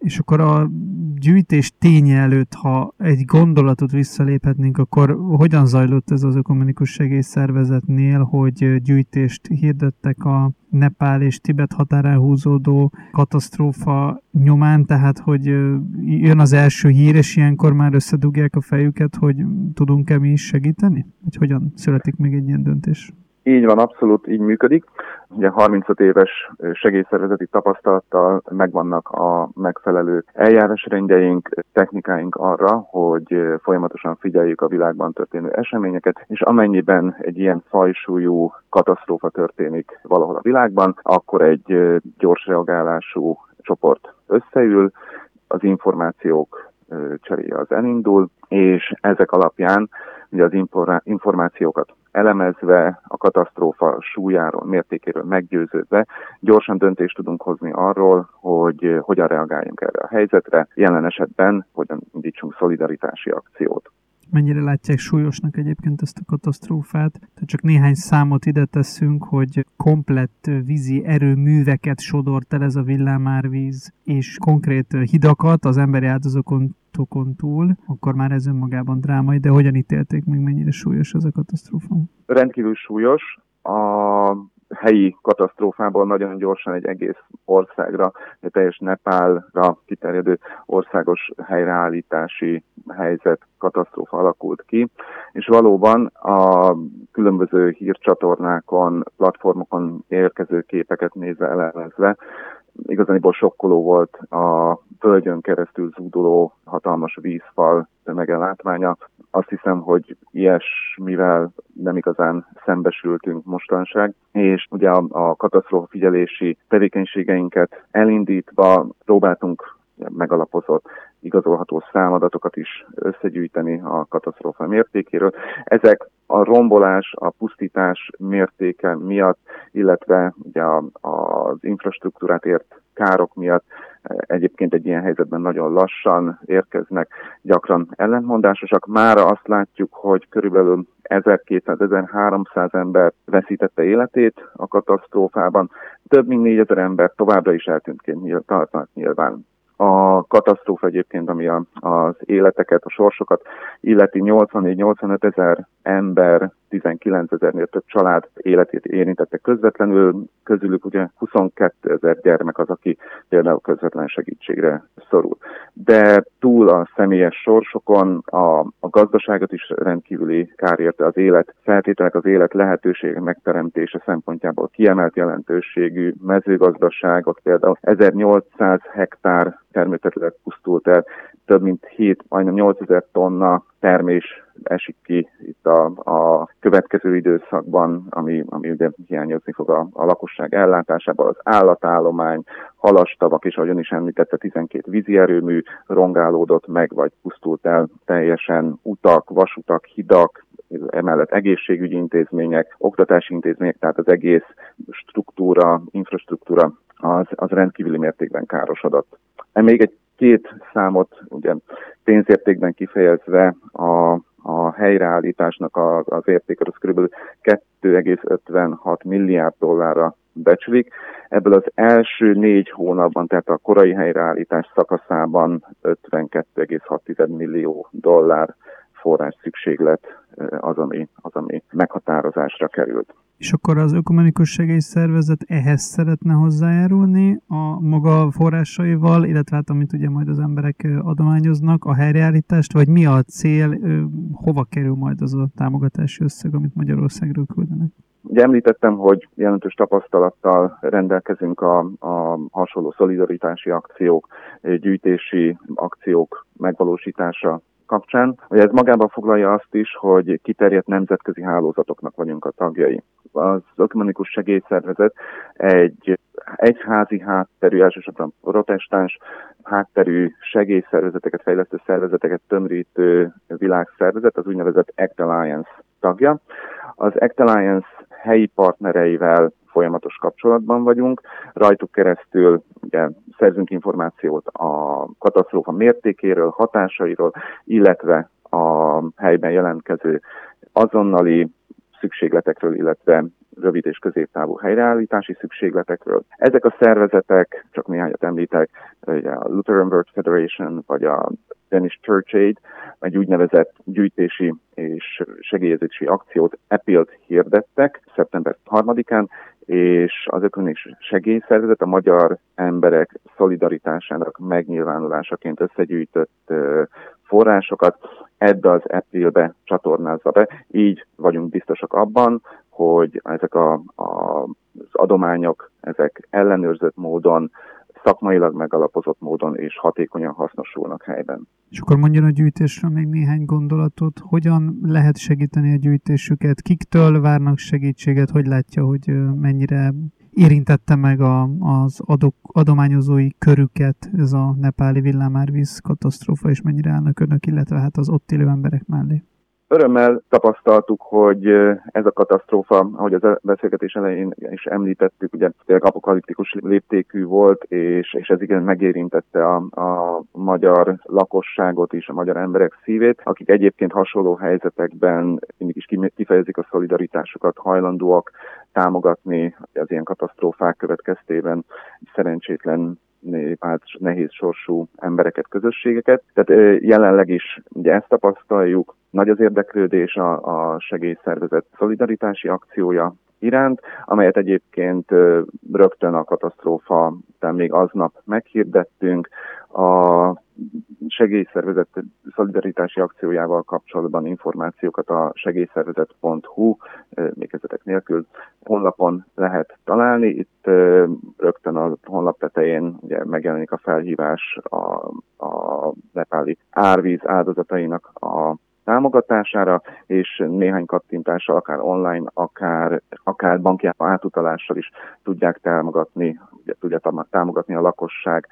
És akkor a gyűjtés ténye előtt, ha egy gondolatot visszaléphetnénk, akkor hogyan zajlott ez az Ökumenikus Segélyszervezetnél, hogy gyűjtést hirdettek a Nepál és Tibet határán húzódó katasztrófa nyomán, tehát hogy jön az első hír, és ilyenkor már összedugják a fejüket, hogy tudunk-e mi is segíteni? Vagy hogyan születik még egy ilyen döntés? Így van, abszolút így működik. Ugye 35 éves segélyszervezeti tapasztalattal megvannak a megfelelő eljárásrendjeink, technikáink arra, hogy folyamatosan figyeljük a világban történő eseményeket, és amennyiben egy ilyen fajsúlyú katasztrófa történik valahol a világban, akkor egy gyors reagálású csoport összeül, az információk cseréje az elindul, és ezek alapján ugye az információkat elemezve, a katasztrófa súlyáról, mértékéről meggyőződve, gyorsan döntést tudunk hozni arról, hogy hogyan reagáljunk erre a helyzetre, jelen esetben hogyan indítsunk szolidaritási akciót. Mennyire látják súlyosnak egyébként ezt a katasztrófát? Tehát csak néhány számot ide teszünk, hogy komplett vízi erőműveket sodort el ez a villámárvíz, és konkrét hidakat az emberi áldozatokon túl, akkor már ez önmagában drámai, de hogyan ítélték meg, mennyire súlyos ez a katasztrófa? Rendkívül súlyos. A helyi katasztrófából nagyon gyorsan egy egész országra, egy teljes Nepálra kiterjedő országos helyreállítási helyzet, katasztrófa alakult ki, és valóban a különböző hírcsatornákon, platformokon érkező képeket nézve, elemezve, igazániból sokkoló volt a földön keresztül zúduló hatalmas vízfal tömege látványa. Azt hiszem, hogy ilyesmivel nem igazán szembesültünk mostanság, és ugye a katasztrófa figyelési tevékenységeinket elindítva próbáltunk megalapozott, igazolható számadatokat is összegyűjteni a katasztrófa mértékéről. Ezek a rombolás, a pusztítás mértéke miatt, illetve ugye az infrastruktúrát ért károk miatt egyébként egy ilyen helyzetben nagyon lassan érkeznek, gyakran ellentmondásosak. Mára azt látjuk, hogy körülbelül 1200-1300 ember veszítette életét a katasztrófában, több mint 4000 ember továbbra is eltűntként tartanak nyilván. A katasztrófa egyébként, ami az életeket, a sorsokat illeti, 84-85 ezer ember, 19 ezernél több család életét érintette közvetlenül, közülük ugye 22 ezer gyermek az, aki például közvetlen segítségre szorul. De túl a személyes sorsokon a gazdaságot is rendkívüli kár érte, az élet feltételek, az élet lehetőségek megteremtése szempontjából kiemelt jelentőségű mezőgazdaságot, például 1800 hektár termőterület pusztult el, több mint majdnem 8000 tonna termés esik ki itt a következő időszakban, ami ugye hiányozni fog a lakosság ellátásában, az állatállomány, halastavak, és ahogyan is említette, 12 vízi erőmű rongálódott meg, vagy pusztult el teljesen, utak, vasutak, hidak, emellett egészségügyi intézmények, oktatási intézmények, tehát az egész infrastruktúra az rendkívüli mértékben károsodott. Még két számot ugye pénzértékben kifejezve a helyreállításnak az értéke az kb. 2,56 milliárd dollárra becslik. Ebből az első 4 hónapban, tehát a korai helyreállítás szakaszában 52,6 millió dollár forrás szükséglet az, ami meghatározásra került. És akkor az Ökumenikus Segélyszervezet ehhez szeretne hozzájárulni a maga forrásaival, illetve hát amit ugye majd az emberek adományoznak, a helyreállítást, vagy mi a cél, hova kerül majd az a támogatási összeg, amit Magyarországról küldenek? Ugye említettem, hogy jelentős tapasztalattal rendelkezünk a hasonló szolidaritási akciók, gyűjtési akciók megvalósítása kapcsán. Ugye ez magában foglalja azt is, hogy kiterjedt nemzetközi hálózatoknak vagyunk a tagjai. Az Ökumenikus Segélyszervezet egy egyházi hátterű, elsősorban protestáns hátterű segélyszervezeteket, fejlesztő szervezeteket tömörítő világszervezet, az úgynevezett ACT Alliance tagja. Az ACT Alliance helyi partnereivel folyamatos kapcsolatban vagyunk, rajtuk keresztül ugye, szerzünk információt a katasztrófa mértékéről, hatásairól, illetve a helyben jelentkező azonnali szükségletekről, illetve rövid és középtávú helyreállítási szükségletekről. Ezek a szervezetek, csak néhányat említek, a Lutheran World Federation, vagy a Danish Church Aid, egy úgynevezett gyűjtési és segélyezési akciót, EPIL-t hirdettek szeptember 3-án, és az ökumenikus segélyszervezet a magyar emberek szolidaritásának megnyilvánulásaként összegyűjtött forrásokat ebbe az EPIL-be csatornázza be. Így vagyunk biztosak abban, hogy ezek az adományok, ezek ellenőrzött módon, szakmailag megalapozott módon és hatékonyan hasznosulnak helyben. És akkor mondjon a gyűjtésről még néhány gondolatot. Hogyan lehet segíteni a gyűjtésüket? Kiktől várnak segítséget? Hogy látja, hogy mennyire érintette meg az adományozói körüket ez a nepáli villámárvíz katasztrófa, és mennyire állnak önök, illetve hát az ott élő emberek mellé? Örömmel tapasztaltuk, hogy ez a katasztrófa, ahogy az beszélgetés elején is említettük, ugye tényleg apokaliptikus léptékű volt, és ez igen megérintette a magyar lakosságot is, a magyar emberek szívét, akik egyébként hasonló helyzetekben mindig is kifejezik a szolidaritásukat, hajlandóak támogatni az ilyen katasztrófák következtében szerencsétlen nehéz sorsú embereket, közösségeket. Tehát jelenleg is ugye ezt tapasztaljuk, nagy az érdeklődés a segélyszervezet szolidaritási akciója iránt, amelyet egyébként rögtön a katasztrófa után még aznap meghirdettünk. A segélyszervezet szolidaritási akciójával kapcsolatban információkat a segélyszervezet.hu még kezdetek nélkül honlapon lehet találni. Itt rögtön a honlap tetején ugye megjelenik a felhívás a nepáli árvíz áldozatainak a támogatására, és néhány kattintással, akár online, akár banki átutalással is tudják támogatni a lakosság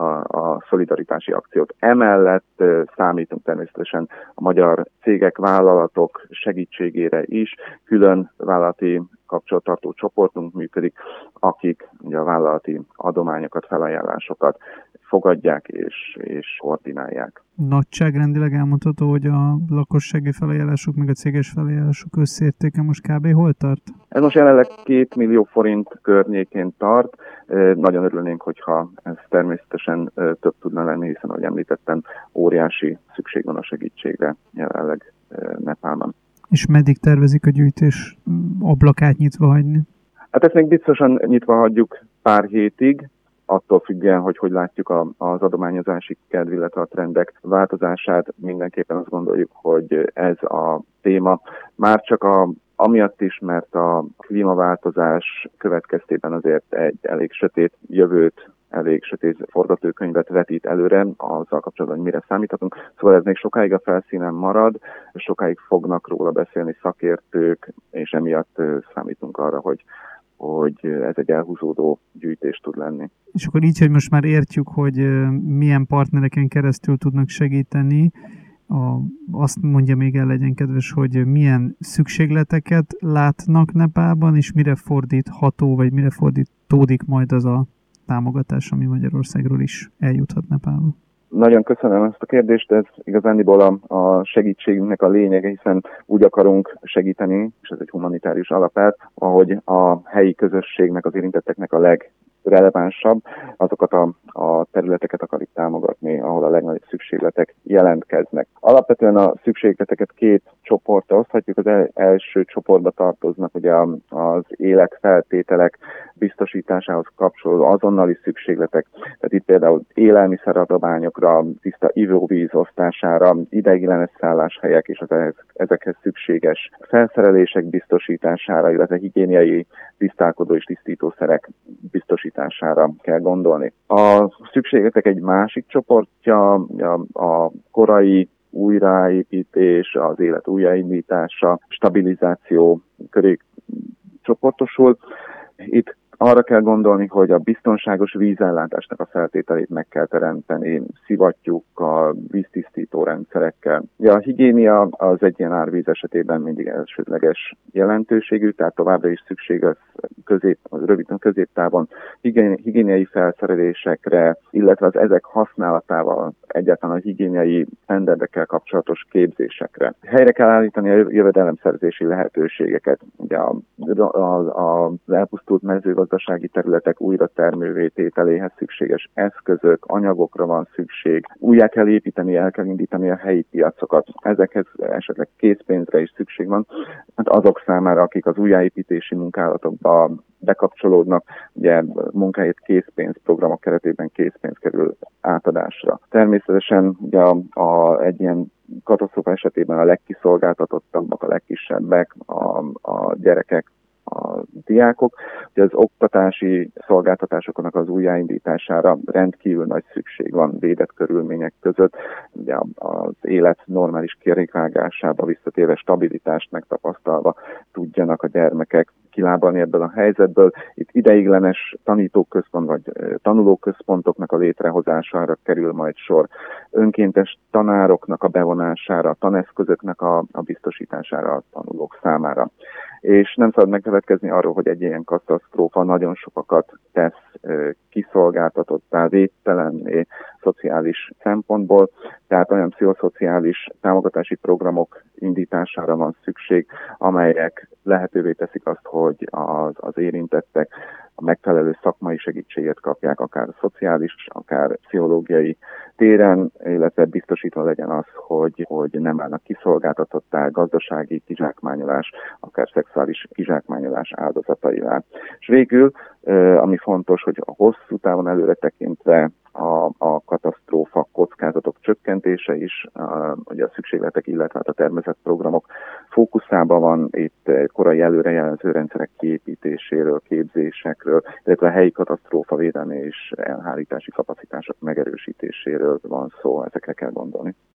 a szolidaritási akciót. Emellett számítunk természetesen a magyar cégek, vállalatok segítségére is. Külön vállalati kapcsolattartó csoportunk működik, akik ugye a vállalati adományokat, felajánlásokat fogadják és koordinálják. Nagyságrendileg elmondható, hogy a lakossági felajánlások, meg a céges felajánlások összértéke most kb. Hol tart? Ez most jelenleg 2 millió forint környékén tart. Nagyon örülnénk, hogyha ez természetesen több tudna lenni, hiszen, ahogy említettem, óriási szükség van a segítségre jelenleg Nepálban. És meddig tervezik a gyűjtés ablakát nyitva hagyni? Hát ezt még biztosan nyitva hagyjuk pár hétig, attól függően, hogy látjuk az adományozási kedv, illetve a trendek változását. Mindenképpen azt gondoljuk, hogy ez a téma már csak amiatt is, mert a klímaváltozás következtében azért egy elég sötét jövőt, elég sötét forgatókönyvet vetít előre, azzal kapcsolatban, hogy mire számíthatunk. Szóval ez még sokáig a felszínen marad, sokáig fognak róla beszélni szakértők, és emiatt számítunk arra, hogy ez egy elhúzódó gyűjtés tud lenni. És akkor így, hogy most már értjük, hogy milyen partnereken keresztül tudnak segíteni, azt mondja még el, legyen kedves, hogy milyen szükségleteket látnak Nepálban, és mire fordítható, vagy mire fordítódik majd az a támogatás, ami Magyarországról is eljuthat Nepálba. Nagyon köszönöm ezt a kérdést, ez igazándiból a segítségünknek a lényege, hiszen úgy akarunk segíteni, és ez egy humanitárius alapelv, ahogy a helyi közösségnek, az érintetteknek a legrelevánsabb, azokat a területeket akarjuk támogatni, ahol a legnagyobb szükségletek jelentkeznek. Alapvetően a szükségleteket 2 csoportra oszthatjuk. Az első csoportba tartoznak ugye az életfeltételek biztosításához kapcsolódó azonnali szükségletek, tehát itt például élelmiszeradományokra, tiszta ivóvíz osztására, ideiglenes szálláshelyek és ezekhez szükséges felszerelések biztosítására, illetve higiéniai tisztálkodó és tisztítószerek biztosítására kell gondolni. A szükségletek egy másik csoportja a korai újraépítés, az élet újraindítása, stabilizáció köré csoportosul. Itt Arra kell gondolni, hogy a biztonságos vízellátásnak a feltételét meg kell teremteni szivattyúkkal, víztisztító rendszerekkel. Ja, a higiénia az egy ilyen árvíz esetében mindig elsődleges jelentőségű, tehát továbbra is szükség az középtávon higiéniai felszerelésekre, illetve az ezek használatával egyáltalán a higiéniai standardekkel kapcsolatos képzésekre. Helyre kell állítani a jövedelemszerzési lehetőségeket. Ugye az elpusztult mezőgazdasági területek újra termővétételéhez szükséges eszközök, anyagokra van szükség, újjá kell építeni, el kell indítani a helyi piacokat. Ezekhez esetleg készpénzre is szükség van. Hát azok számára, akik az újjáépítési munkálatokba bekapcsolódnak, ugye munkáért készpénz programok keretében készpénz kerül átadásra. Természetesen ugye egy ilyen katasztrófa esetében a legkiszolgáltatottabbak, a legkisebbek, a gyerekek, a diákok, hogy az oktatási szolgáltatásoknak az újjáindítására rendkívül nagy szükség van védett körülmények között. Ugye az élet normális kerékvágásába visszatérve stabilitást megtapasztalva tudjanak a gyermekek kilábalni ebből a helyzetből. Itt ideiglenes tanítóközpont vagy tanulóközpontoknak a létrehozására kerül majd sor. Önkéntes tanároknak a bevonására, taneszközöknek a biztosítására a tanulók számára. És nem szabad megfeledkezni arról, hogy egy ilyen katasztrófa nagyon sokakat tesz kiszolgáltatottá, védtelenné szociális szempontból, tehát olyan pszichoszociális támogatási programok indítására van szükség, amelyek lehetővé teszik azt, hogy az érintettek a megfelelő szakmai segítséget kapják, akár szociális, akár pszichológiai téren, illetve biztosítva legyen az, hogy nem állnak kiszolgáltatottá gazdasági kizsákmányolás, akár szexuális kizsákmányolás áldozataivá. És végül, ami fontos, hogy a hosszú távon előre tekintve a katasztrófa kockázatok csökkentése is, ugye a szükségletek, illetve a természetprogramok fókuszában van, itt korai előrejelző rendszerek kiépítéséről, képzésekről, illetve a helyi katasztrófavédelmi és elhárítási kapacitások megerősítéséről van szó, ezekre kell gondolni.